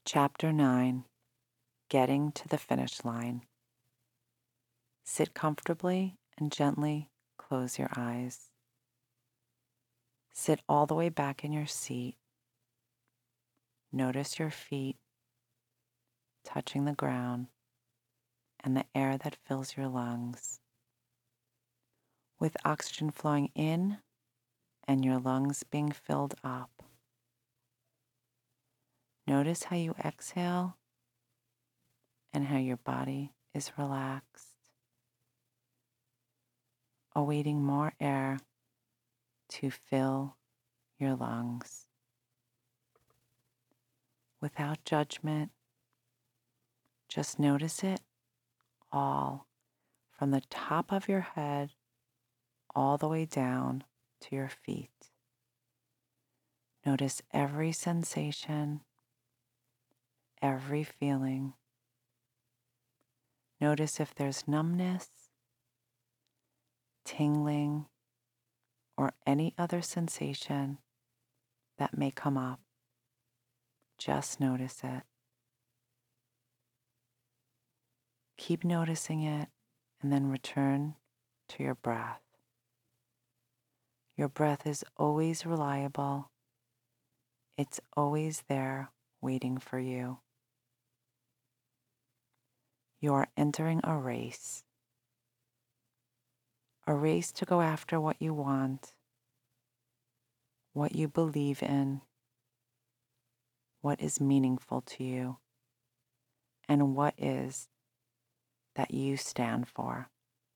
Chapter 9, Getting to the Finish Line. Sit comfortably and gently close your eyes. Sit all the way back in your seat. Notice your feet touching the ground and the air that fills your lungs. With oxygen flowing in and your lungs being filled up. Notice how you exhale and how your body is relaxed, awaiting more air to fill your lungs. Without judgment, just notice it all from the top of your head all the way down to your feet. Notice every sensation, every feeling. Notice if there's numbness, tingling, or any other sensation that may come up. Just notice it. Keep noticing it and then return to your breath. Your breath is always reliable. It's always there waiting for you. You are entering a race to go after what you want, what you believe in, what is meaningful to you, and what is that you stand for.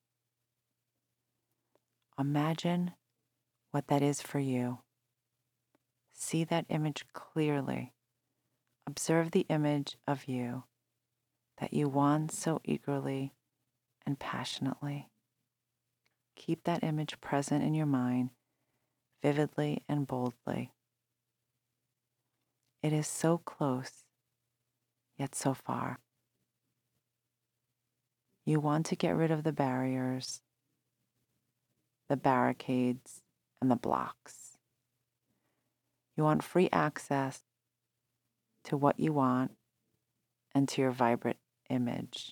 Imagine what that is for you. See that image clearly. Observe the image of you that you want so eagerly and passionately. Keep that image present in your mind, vividly and boldly. It is so close, yet so far. You want to get rid of the barriers, the barricades, and the blocks. You want free access to what you want and to your vibrant image.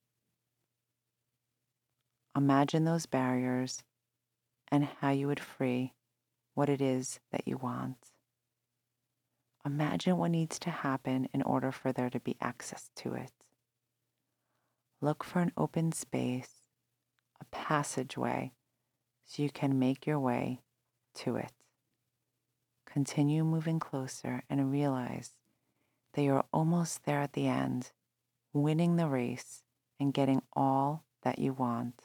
Imagine those barriers and how you would free what it is that you want. Imagine what needs to happen in order for there to be access to it. Look for an open space, a passageway, so you can make your way to it. Continue moving closer and realize that you're almost there at the end, winning the race and getting all that you want.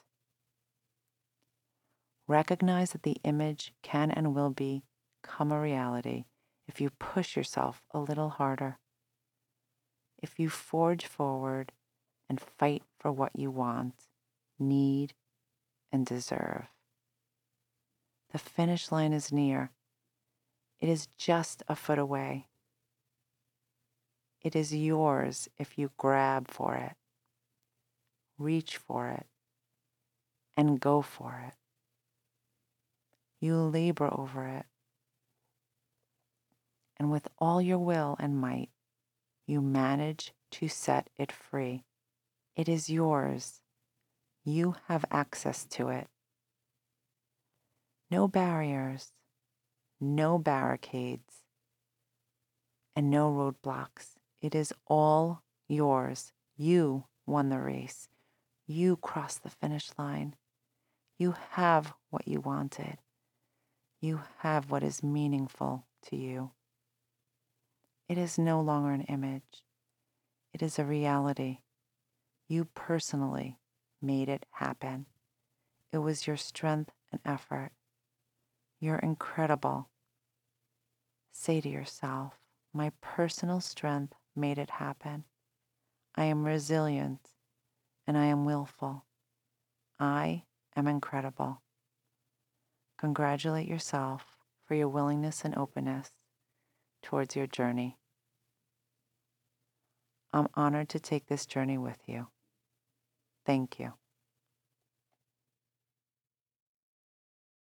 Recognize that the image can and will become a reality if you push yourself a little harder. If you forge forward and fight for what you want, need, and deserve. The finish line is near. It is just a foot away. It is yours if you grab for it, reach for it, and go for it. You labor over it. And with all your will and might, you manage to set it free. It is yours. You have access to it. No barriers, no barricades, and no roadblocks. It is all yours. You won the race. You crossed the finish line. You have what you wanted. You have what is meaningful to you. It is no longer an image. It is a reality. You personally made it happen. It was your strength and effort. You're incredible. Say to yourself, my personal strength made it happen. I am resilient and I am willful. I am incredible. Congratulate yourself for your willingness and openness towards your journey. I'm honored to take this journey with you. Thank you.